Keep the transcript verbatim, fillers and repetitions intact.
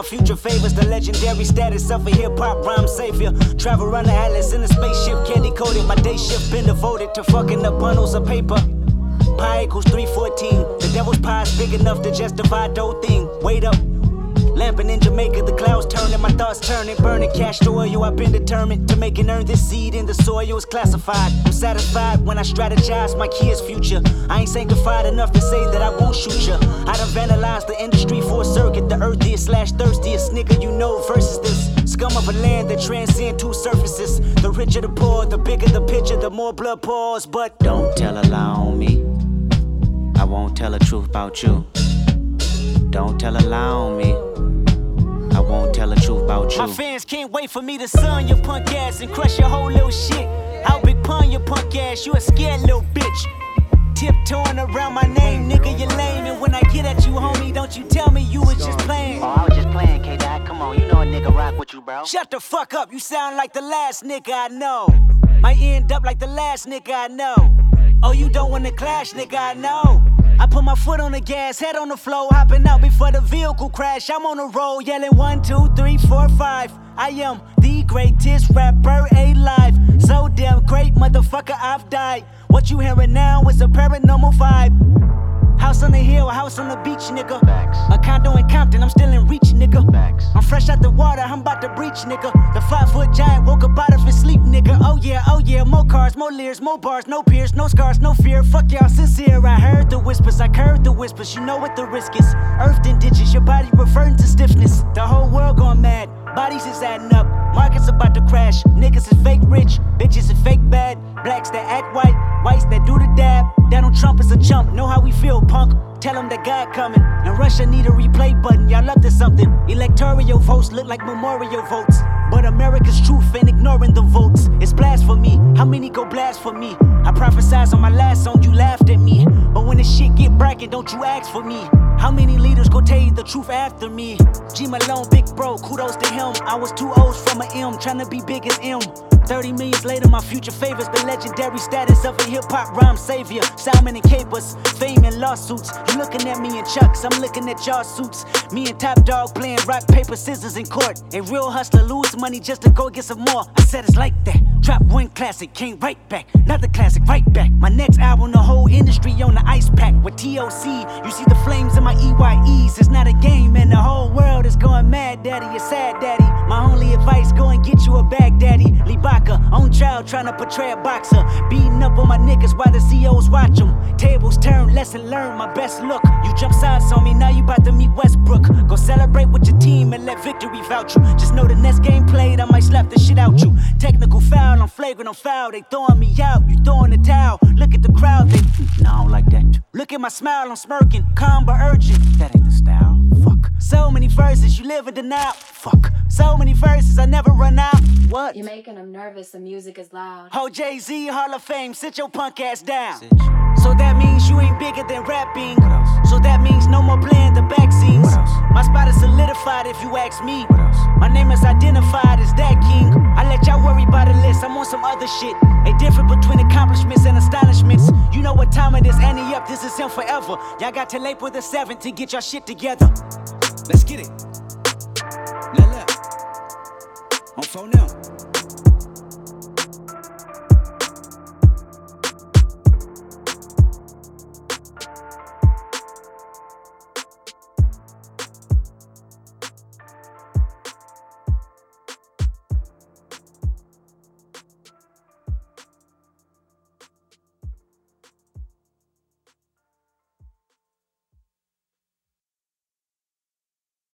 future favors the legendary status of a hip-hop rhyme savior. Travel around the atlas in a spaceship, candy coated. My day shift been devoted to fucking up bundles of paper. Pi equals three fourteen. The devil's pie is big enough to justify the whole thing. Wait up. Lamping in Jamaica, the clouds turning, my thoughts turning, burning cash to oil. I've been determined to make and earn this seed in the soil. It's classified. I'm satisfied when I strategize my kids' future. I ain't sanctified enough to say that I won't shoot ya. I done vandalized the industry for a circuit. The earthiest slash thirstiest nigga you know versus this scum of a land that transcend two surfaces. The richer the poor, the bigger the picture, the more blood pours. But don't tell a lie on me. I won't tell the truth about you. Don't tell a lie on me. I won't tell the truth about you. My fans can't wait for me to sun your punk ass and crush your whole little shit. I'll big pun your punk ass, you a scared little bitch. Tiptoeing around my name, nigga, you lame. And when I get at you, homie, don't you tell me you was just playing. Oh, I was just playing, K-Dot. Come on, you know a nigga rock with you, bro. Shut the fuck up, you sound like the last nigga I know. Might end up like the last nigga I know. Oh, you don't wanna clash, nigga, I know. I put my foot on the gas, head on the floor, hopping out before the vehicle crash. I'm on the road, yelling one, two, three, four, five. I am the greatest rapper alive. So damn great, motherfucker, I've died. What you hearing now is a paranormal vibe. House on the hill, house on the beach, nigga. Facts. A condo in Compton, I'm still in reach, nigga. Facts. I'm fresh out the water, I'm about to breach, nigga. The five foot giant woke up out of his sleep, nigga. Oh yeah, oh yeah, more cars, more leers, more bars, no peers, no scars, no fear. Fuck y'all sincere, I heard the whispers, I heard the whispers. You know what the risk is. Earthed in ditches, your body reverting to stiffness. The whole world going mad, bodies is adding up. Markets about to crash, niggas is fake rich, bitches is fake bad. Blacks that act white, whites that do the dab. Donald Trump is a chump, know how we feel, punk. Tell them that God coming, and Russia need a replay button. Y'all up to something. Electoral votes look like memorial votes, but America's truth ain't ignoring the votes. It's blasphemy, how many go blast for me? I prophesized on my last song, you laughed at me. But when the shit get bragging, don't you ask for me? How many leaders go tell you the truth after me? G Malone, big bro, kudos to him. I was two O's from a M, trying to be big as M. thirty millions later, my future favors the legendary status of a hip-hop rhyme savior. Salmon and capers, fame and lawsuits. You looking at me in chucks, I'm looking at y'all suits. Me and Top Dog playing rock, paper, scissors in court. A real hustler lose money just to go get some more. I said it's like that. Drop one classic, came right back. Another classic, right back. My next album, the whole industry on the ice pack. With T O C, you see the flames in my E Y Es. It's not a game and the whole world is going mad, daddy. You're sad, daddy. My only advice, go and get you a bag, daddy. Libaka, on trial, trying to portray a boxer. Beating up on my niggas while the C Os watch them. Tables turn, lesson learned, my best look. You jump sides on me, now you about to meet Westbrook. Go celebrate with your team and let victory vouch you. Just know the next game played, I might slap the shit out you. Technical foul, I'm flagrant, I'm foul. They throwing me out, you throwing the towel. Look at the crowd, they, nah, I don't like that. Look at my smile, I'm smirking, calm but urgent. That ain't the style, fuck. So many verses, you live in denial, fuck. So many verses, I never run out. What? You're making them nervous, the music is loud. Ho Jay-Z, Hall of Fame, sit your punk ass down. So that means you ain't bigger than rapping. What else? So that means no more playing the back scenes. What else? My spot is solidified if you ask me. What else? My name is identified as that king. I let y'all worry about the list, I'm on some other shit. A difference between accomplishments and astonishments. You know what time it is, Annie up, this is him forever. Y'all got till April the seventh to get y'all shit together. Let's get it. Let left. On phone now.